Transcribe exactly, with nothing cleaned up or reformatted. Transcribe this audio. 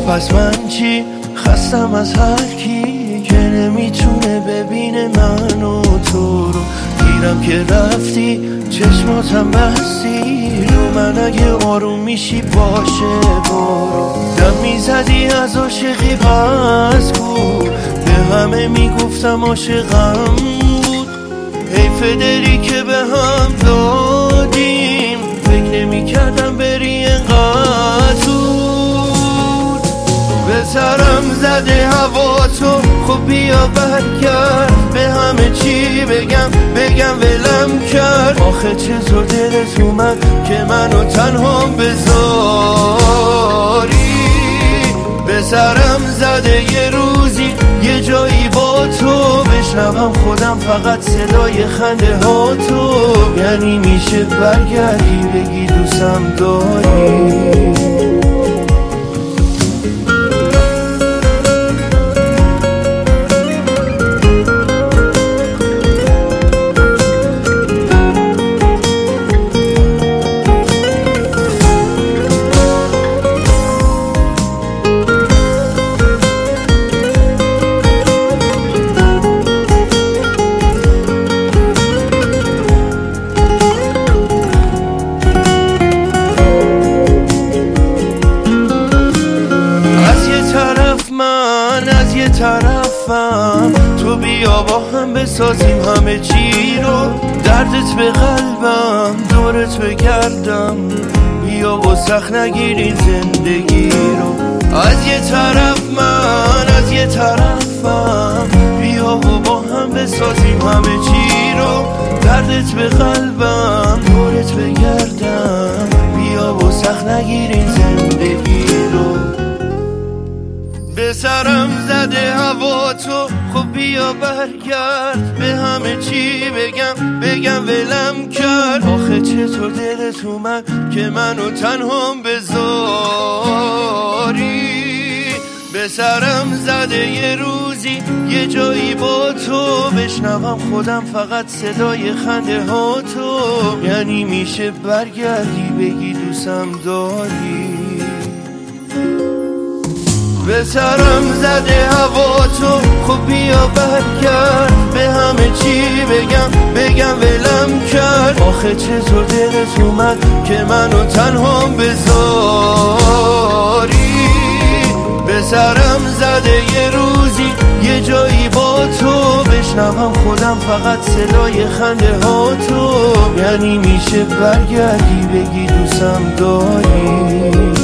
پس من چی؟ خستم از هر کی که نمیتونه ببینه من و تو رو. دیرم که رفتی چشماتم بستی رو من، اگه آروم میشی باشه برو. دم میزدی از عاشقی پس کو، به همه میگفتم عاشقم بود. حیف دلی که به هم دادیم، فکر نمیکردم بری انقدر زود. به سرم زده هوا تو، خب بیا برگرد. به همه چی بگم بگم ولم کرد. آخه چطور دلت اومد که منو تنها بذاری؟ به سرم زده یه روزی یه جایی با تو بشنوم خودم فقط صدای خنده ها تو. یعنی میشه برگردی بگی دوستم داری؟ از یه طرفم تو بیا با هم بسازیم همه چی رو. دردت به قلبم دورت بگردم، بیا و سخت نگیرین زندگی رو. از یه طرف من از یه طرفم، بیا و با هم بسازیم همه چی رو. دردت به قلبم دورت بگردم، بیا و سخت نگیرین زندگی رو. به سرم زده هوا تو، خب بیا برگرد. به همه چی بگم بگم ولم کرد. آخه چطور دلت اومد که منو تنها بذاری؟ به سرم زده یه روزی یه جایی با تو بشنوم خودم فقط صدای خنده ها تو. یعنی میشه برگردی بگی دوستم داری؟ به سرم زده هوا تو، خب بیا برگرد. به همه چی بگم بگم ولم کرد. آخه چطور دلت اومد که منو تنها بذاری؟ به سرم زده یه روزی یه جایی با تو بشنوم خودم فقط صدای خنده ها تو. یعنی میشه برگردی بگی دوستم داری؟